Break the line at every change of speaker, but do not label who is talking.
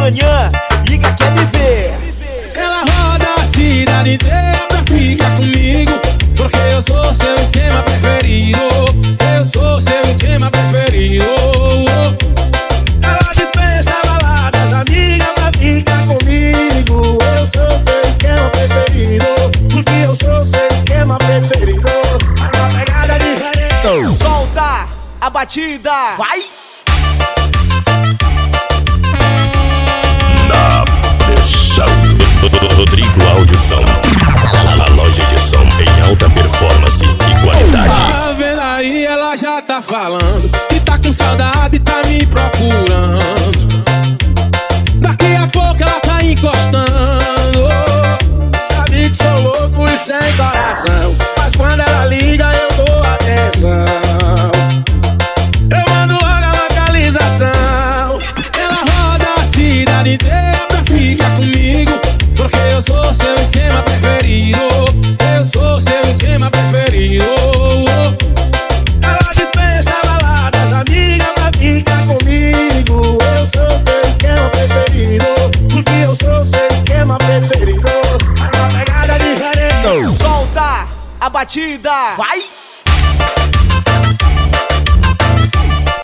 manhã, liga quer me ver.
Ela roda a cidade inteira pra ficar comigo, porque eu sou seu esquema preferido. Eu sou seu esquema preferido.
Ela dispensa baladas, amiga, pra ficar comigo. Eu sou seu esquema preferido, porque eu sou seu esquema preferido. Mas uma pegada diferente.
Solta a batida, vai!
Na pressão, Rodrigo Audição, a loja de som em alta performance e qualidade.
Tá vendo aí, ela já tá falando que tá com saudade e tá me procurando. Daqui a pouco ela tá encostando.
Sabe que sou louco e sem coração, mas quando ela liga eu dou atenção. Eu mando logo a localização.
Ela roda a cidade inteira pra ficar comigo, porque eu sou seu esquema preferido. Eu sou seu esquema preferido.
Ela dispensa baladas, amiga, pra ficar comigo. Eu sou seu esquema preferido, porque eu sou seu esquema preferido. Mas uma pegada diferente.
Solta a batida, vai!